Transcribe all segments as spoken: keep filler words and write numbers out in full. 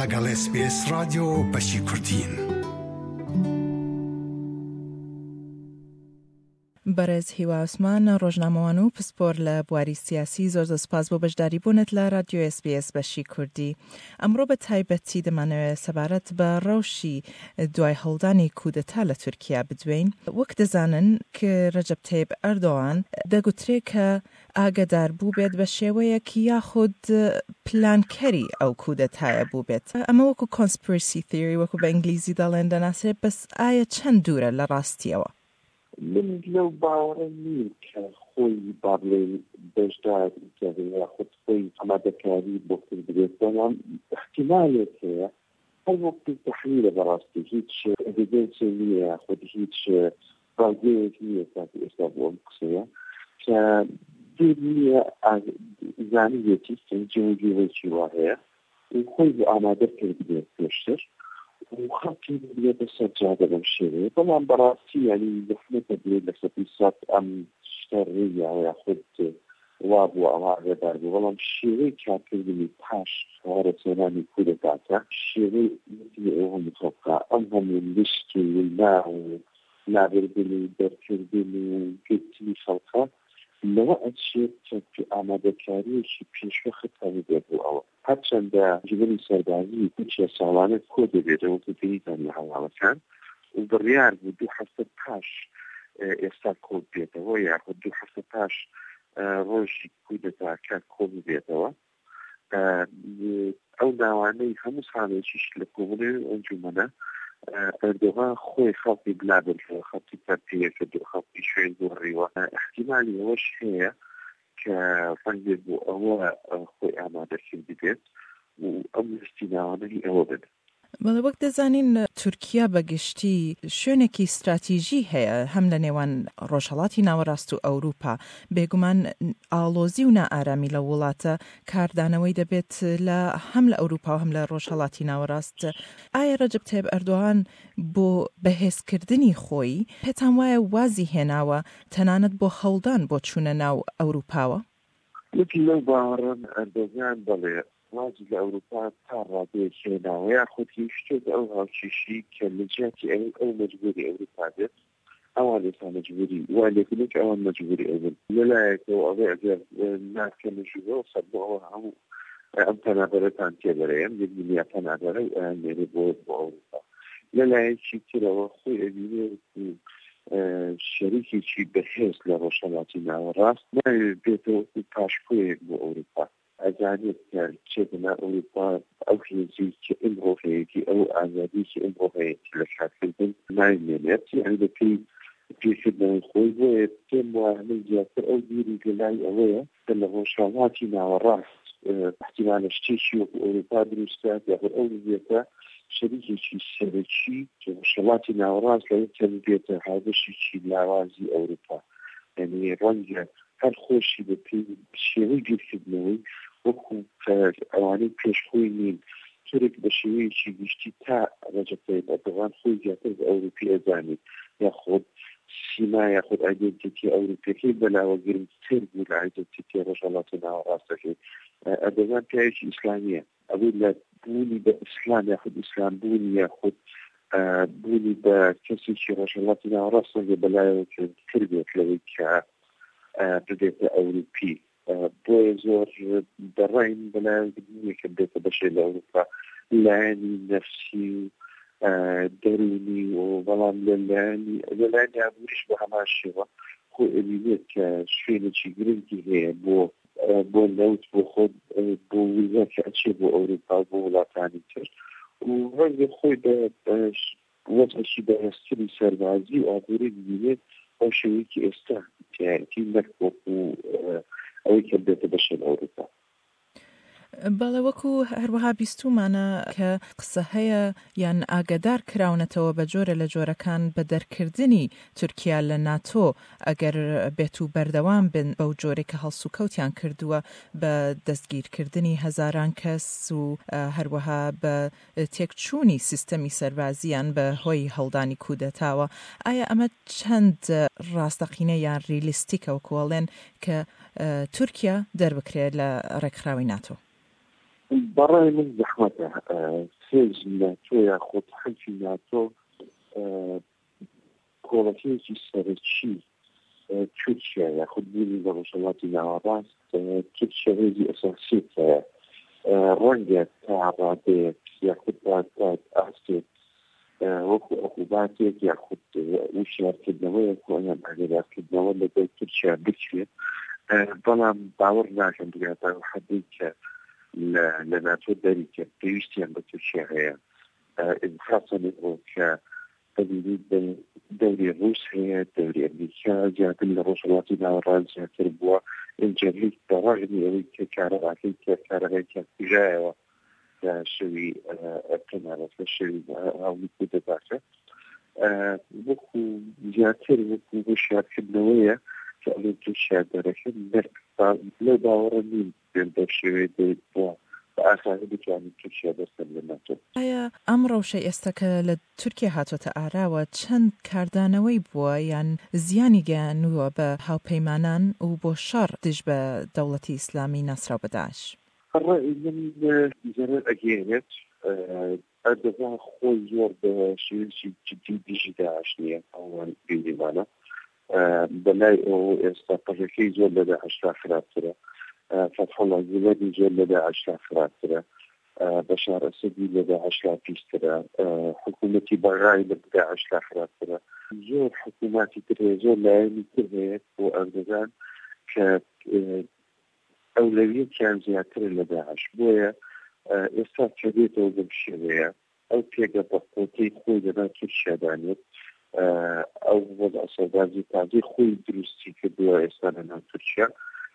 لەگەڵ اس بی اس رادیۆ بەشی کوردین. بەڕێز هیوا عوسمان ڕۆژنامەوان و پسپۆر لە بواری سیاسی زۆر زۆر سپاس بۆ بەشداری بوونت لە رادیۆ اس بی اس بەشی کوردی. ئەمڕۆ بە تایبەتی دەمانەوێت سەبارەت بە ڕەوشی دوای هەڵدانی کودەتا لە تورکیا بدوێین. وەک دەزانن کە ڕەجەب تایب ئەردۆغان دەگوترێت کە ئاگادار بوو بێت بە شێوەیەکی یاخود پلانکەری ئەو کودەتایە بوو بێت. ئەمە وەکو کۆنسپیرسی تیۆری وەکو بە ئینگلیزی دەڵێن دەناسرێت، بەس ئایا چەند دوورە لە ڕاستیەوە؟ من لەو باوەڕە نیم کە خۆی با بڵێن بەشدار یا خود خۆی ئامادەکاری بۆ کرد بێت، بەڵام احتیمالێک هەیە هەر وەکتی تەحلیلە بەڕاستی هیچ ئەڤیدەنسی نییە، خود هیچ ڕاگەیەک نییە کاتی ئێستا بۆ ئەم قسەیە کە دیر نییە زانیوێتی جێوەجێوەیەکی وا هەیە و خۆی بۆ ئامادە کرد بێت پێشتر و خەڵکی بێتە سەرجادە بەم شێوەیە. بەڵام بەڕاستی ینی دەخنێتە بێت لە سەپیسات ئەم شتە ڕێیا یا خود وا بوو ئەوە ئاگادار بوو، بەڵام شێوەی کارکردنی پاش وارەسێنانی کودەتاکە شێوەی ئەوە مخۆکە ئەم هەموو لشتی ونا و نابردنی دەرکردن و گرتنی خەڵکە لەوە ئەچێت کە ئامادەکاریەکی پێشوەخت هەبێت بۆ ئەوە. هەرچەندە جبری سەربازی کوچە ساڵانە کۆ دەبێتەوە کە پێیتان لە هەواڵەکان و بڕیار بوو دوو هەفتە پاش ئێستا کۆ بێتەوە یاخود دوو هەفتە پاش ڕۆژی کودەتاکە کۆ بێتەوە. ئەو ناوانەی هەموو ساڵێکیش لە کۆبوونەوەی ئەنجومەنە ئەردۆغان خۆی خەڵکی بلابێتەوە، خەڵکی پەرپێکە دوو خەڵکی شوێن دۆڕیوە. احتیمالی ئەوەش هەیە کە ڕەنگێک بۆ ئەوە خۆی ئامادەکرد بێت و ئەم لستی ناوانەی ئەوە بێت. بەڵێ وەک دەزانین تورکیا بەگشتی شوێنێکی استراتیژی هەیە هەم لە نێوان ڕۆژهەڵاتی ناوەڕاست و ئەوروپا. بێگومان ئاڵۆزی و نائارامی لە وڵاتە کاردانەوەی دەبێت لە هەم لە ئەوروپا و هەم لە ڕۆژهەڵاتی ناوەڕاست. ئایا ڕەجەب تایب ئەردۆغان بۆ بەهێزکردنی خۆی پێتان وایە وازی هێناوە تەنانەت بۆ هەڵدان بۆ چوونە ناو ئەوروپاوە؟ وەکی لەو باوەڕەن ئەردۆغان بەڵێ وازی لە ئەوروپا تا ڕادەیەک هێناوە یاخود هیچ شتێک ئەو هاوکێشی کە لە جیاتی ئەو ئەو مەجبوری ئەوروپا بێت ئەوان ێستا مەجبوری وا لێکولێک ئەوان مەجبوری ئەوبن لەلایەکەوە ئەوێ ئەگەر ناکەمەژوەوە سەر بۆ ئەوە هەموو ئەم پەنابەرەتان تێبەرەیەم یەک ملیار پەنابەرە و ئەیان لێرێ بۆ بۆ ئەوروپا. لەلایەکی ترەوە خۆی ئەبینێ شەریکێکی بەهێز لە ڕۆژهەڵاتی ناوەڕاست ناوێت بێتەوە پاشکۆیەک بۆ ئەوروپا. ئەزانێت کە چێتەنا ئەوروپا ئەو هێزی کە ئەمڕۆ هەیەی ئەو ئازادی کە ئەمڕۆ هەیەی لە کارکردن نامێنێت یان بەپێی پێکردنەوەی خۆی بۆیە پێم وانە زیاتر ئەو بیری گەلای ئەوەیە کە لە ڕۆژهەڵاتی ناوەڕاست احتیمالە شتێکی وەکو ئەوروپا دروستات یاخود ئەو بێتە شەریکێکی سەرەکی کە ڕۆژهەڵاتی ناوەڕاست لەوە کەم بێتە هاوبەشێکی لاوازی ئەوروپا. یعنی ڕەنگە هەر خۆشی بە پێی شێوەی بیرکردنەوەی وەکو ئەوانەی پێشخۆی نین تورک بە شێوەیەکی گشتی تا ڕەجەب تایب ئەردۆغان خۆی زیاتر بە ئەوروپی ئەزانێت یاخود سیما یاخود ئایدێنتیتی ئەوروپیەکەی بەلاوە گرنگتر بوو لە ئایدێنتیتی ڕۆژهەڵاتی ناوەڕاستەکەی. ئەردۆغان پیاوێکی ئیسلامیە ئەوەی لە بوونی بە ئیسلام یاخود ئیسلام بوونی یاخود بوونی بە کەسێکی ڕۆژهەڵاتی ناوەڕاست بەلایەوە گرنگتر بێت لەوەی کە بدێتە ئەوروپی. بۆیە زۆر دەڕین بەلایەنگرنیە کە بێتە بەشێ لە ئەوروپا لایەنی نەفسی و دەرونی و بەڵام لەلایەنی لەلایەنی ئابووریش بە هەمان شێوە خۆ ئەبینێت کە شوێنێکی گرنگی هەیە بۆ بۆ نەوت بۆ خۆت بۆ ویزا کە ئەچێ بۆ ئەوروپا بۆ وڵاتانی تر و ڕەنگە خۆی بە وەزعێکی بەهێزتری سەربازی و ئابووری ببینێت ئەو شێوەیەکی ئێستا تیایەتی نەکوەکو ئەوەی کە بێتە بەشێ لە ئەوروپا. بەڵێ وەکو هەروەها بیستومانە کە قسە هەیە یان ئاگادار کراونەتەوە بە جۆرە لە جۆرەکان بە دەرکردنی تورکیا لە ناتۆ ئەگەر بێت و بەردەوام بن بەو جۆرێک کە هەڵسو کەوتیان کردووە بە دەستگیرکردنی هەزاران کەس و هەروەها بە تێکچوونی سیستەمی سەربازیان بە هۆی هەڵدانی کودەتاوە. ئایا ئەمە چەند ڕاستەقینە یان ریلیستیکە وەکوەڵێن کە تورکیا دەربکرێت لە ڕێکخراوی ناتۆ؟ برای من زحمته سێژ ناتۆ یاخود حەلفی ناتۆ کۆڵەکەیەکی سەرەکی تورکیا یاخود بوونی بە ڕۆژهەڵاتی ناوەڕاست تورکیا هێزی ئەساسیت هەیە ڕەنگە تا ڕادەیەک یاخود ئاستێت وەکو عقوباتێک یاخود وشیارکردنەوەیەک یان ئاگادارکردنەوە لەگەڵ تورکیا بچێت بەڵام باوەڕ ناکەم بگاتە حەدێک کە لە ناتۆ دەری کرد پێویستیان بە تورکیا هەیە خاصەن ئەوە کە بەبینیت دەوری ڕووس هەیە دەوری ئەمریکا زیاتر لە ڕۆژهەڵاتی ناوەڕاست زیاتر بووە ئینجەرلیک بەڕاغنی ئەوەی کە کارەباکەی کە کارەبای کوژایەوە شەوی قەنارەت لە شەوی هاوڵی کودەتاکە وەکو زیاتر وەکو وشیارکردنەوەیە کە ئەڵێ تورکیا دەرەکەن لە باوەڕە نیم بە شێوەیە دەیت بووە بەئاسانی بتوانین تورکیا دەستن لە ناتۆ. ئایا ئەم ڕەوشەی ئێستاکە لە تورکیا هاتوۆتە ئاراوە چەند کاردانەوەی بووە یان زیانی گەیاندووە بە هاوپەیمانان و بۆ شەڕ دژ بە دەوڵەتی ئیسلامی ناسراو بە داعش؟ ڕای من زەرەر ئەگەێنێت ئەردەغان خۆی زۆر بە شێوەیەکی جدی دژی داعش نییە ئەوان بینیمانە بەلای ئەو ئێستا قەژەکەی زۆر لە داعشتا خراپترە فتح الله گولەنی زۆر لە داعشتا خراپترە بەشار ئەسەدی لە داعشتا پیسترە حکوومەتی بەغای لە داعشتا خراپترە زۆر حکووماتی تر هەیە زۆر لایەنی تر هەیە بۆ ئەردەغان کە ئەولەویەتیان زیاتر لە داعش بۆیە ئێستا کە دێتەوە بەم شێوەیە ئەو پێگە بەقۆتەی خۆی لەناو تورکیا دانێت ئەو وەضع سەردارجی تازەی خۆی دروستی کردووە ئێستا لەناو تورکیا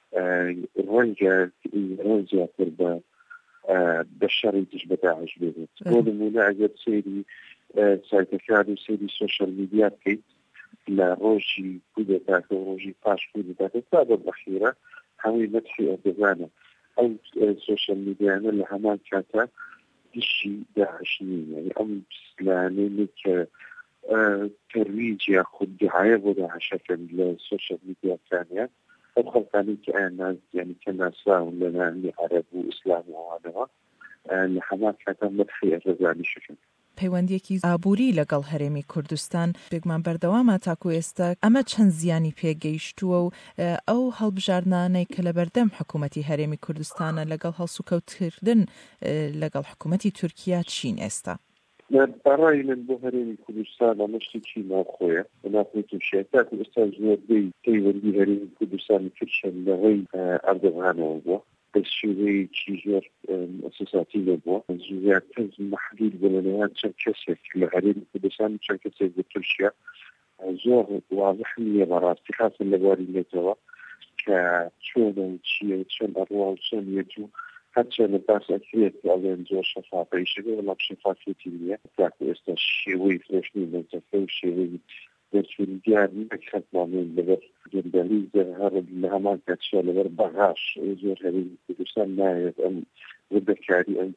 ڕەنگە ئێران زیاتر بە بە شەڕی دژ بە داعش بێت بۆ نمونە ئەگەر سەیری سایتەکان و سەیری سۆشەل میدیا بکەیت لە ڕۆژی کودەتاکە و ڕۆژی پاش کودەتاکە تا بە بەخیرە هەمووی مەدحی ئەردەغانە ئەو سۆشەل میدیانە لە هەمان کاتە دشی داعش نین یعنی ئەم پسلانەی کە تەرویج یاخود دعایە بۆ داعشەکەن لە سۆشەل میدیاکانیان ئەو خەڵکانی کە ئایان ناز یعنی کە ناسراون لە ناوی عەرەب و ئیسلام و ئەوانەوە لە هەمان کاتە مەدحی ئەردەغانیشەکەن. پەیوەندیەکی ئابووری لەگەڵ هەرێمی کوردستان بێگمان بەردەوامە تاکو ئێستا ئەمە چەند زیانی پێگەیشتووە و ئەو هەڵبژاردنانەی کە لە بەردەم حکوومەتی هەرێمی کوردستانە لەگەڵ هەڵسوکەوتکردن لەگەڵ حکوومەتی تورکیا چین ئێستا؟ بەڕای من بۆ هەرێمی کوردستان ئەمە شتێکی ناوخۆیە ناخۆی تورکیا تاکو ئێستا زۆربەی پەیوەندی هەرێمی کوردستانی تورکیا لەڕێی ئەردەغانەوە بووە بەشێوەیەکی زۆر ئەساساتی لەبووە زیاتر مەحدود بوو لەنێوان چەند کەسێک لە هەرێمی کوردستان چەند کەسێک بە تورکیا زۆر واضح نییە بەڕاستی خاصن لە بواری نێتەوە کە چۆنە و چییە و چەند ئەڕوا و چەند یەجو هەرچە لە باس ئەکرێت ئەڵێن زۆر شەفافەیشەکە وەڵام شەفافێتی نییە تاکو ئێستا شێوەی فرۆشتنی بەنزەکە و شێوەی دەرچوونی دیار نەکردمانێن لەبەر گەندەلی هەر لە هەمان کاتشا لەبەر بەغاش زۆر هەرێمی کوردستان نایەت ئەم وردەکاری ئەم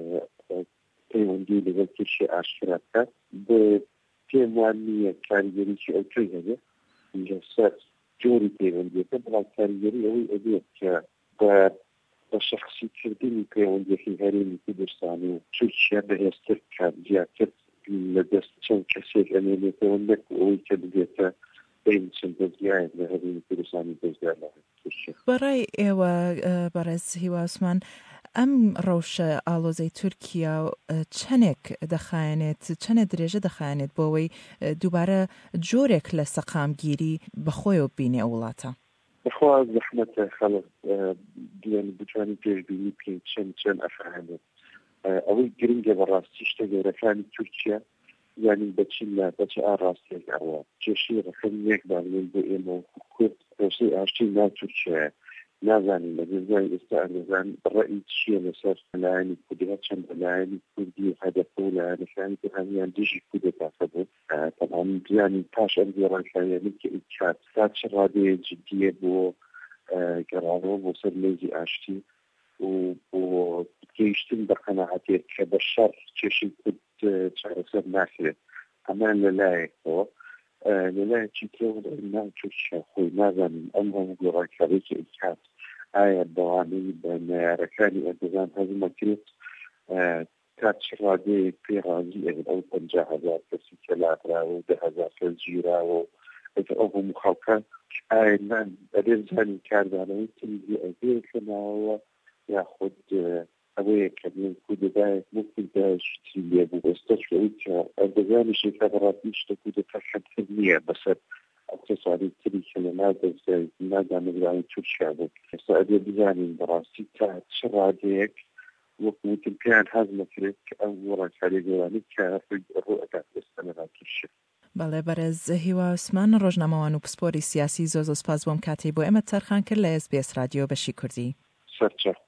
پەیوەندی لەگەڵ تورکیا ئاشکرا بکات پێم وان نییە کاریگەریی ئەو کوێ هەبێ اینجا سەر جۆری پەیوەندیەکە بەڵام کاریگەری ئەوەی ئەبێت کە بە بە شەخصیکردنی پەیوەندیەکەی هەرێمی کوردستان و تورکیا بەهێزتر کات زیاتر لە دەست چەند کەسێک ئەمێنێتەوە نەک ئەوەی کە ببێتە بین چەند دەستگایەک لە هەرێمی کوردستانی دەستگا لە تورکیا. بەڕای ئێوە بەڕێز هیوا عوسمان ئەم ڕەوشە ئاڵۆزەی تورکیا چەندێک دەخایەنێت چەندێک درێژە دەخایەنێت بۆ ئەوەی دووبارە جۆرێک لە سەقامگیری بەخۆیەوە بینێ ئەو وڵاتە؟ بەخوا زەحمەتە خەڵک دیان بتوانین پێشبینی بکەین چەند چەند ئەفعالێت ئەوەی گرنگە بەڕاستی شتە گەورەکانی تورکیا یعنی بەچین لا بەچ ئاڕاستێک ئەوە کێشەی ڕەخەمیەک باڵێن بۆ ئێمە کورد پرۆسەی ئاشتی ناو تورکیایە نازانین لە گەزای ئێستا ئەرزان ڕەئی چییە لەسەر لایەنی کوردی چەند لایەنی کوردی هەدەفە و لایەنەکانی کە هەمیان دژی کودەتاکە بوو تەمام بیانی پاش ئەم گێڕانکاریانە کە ئیکات تا چ ڕادەیە جدیە بۆ گەڕانەوە بۆ سەر لێزی ئاشتی و بۆ گەیشتن بە قەناعەتێک کە بە شەڕ کێشەی کورد چارەسەر ناکرێت ئەمان لەلایەکەوە لەلایەکی ترەوە ناو تورکیا خۆی نازانین ئەم هەموو گۆڕانکاریی کە ئیکات ئایا دەوانەی بە معیارەکانی ئەردەگان هەزمە کرد تا چ ڕادەیەک پێ ڕازی ئەگەر ئەو پەنجا هەزار کەسی کەلاتراوە و دە هەزار کەس گیراوە ئەگەر ئەو هەموو خەڵکە ئایا نان ئەبێ بزانین کاردانەوەی تریزی ئەبێ کەناوە یاخود ئەوەیە کە کودەدایەک مکودداشتی لێ بوو ئێستاش ئەوی کە ئەردەگانیشی کە بەڕاستی شتە کودەتا کەمتر نییە بەسەر اقتصادی تری که نادرس نادامەزرانی تورکیا بوو ئێستا ئەبێ بزانین بەڕاستی تا چ ڕادەیەک وەکوتم پێیان حەز نەکرێت کە ئەو ڕاکاری گەورانەی کە ڕۆ ئەکات ئێستا لەناو تورکیا. بەڵێ بەرەز هیوا عوسمان ڕۆژنامەوان و پسپۆری سیاسی زۆر زۆر سپاس بۆم کاتێ بۆ ئێمە تەرخان کرد لە ئێس بی ئێس رادیۆ بەشی کوردی. سەرچە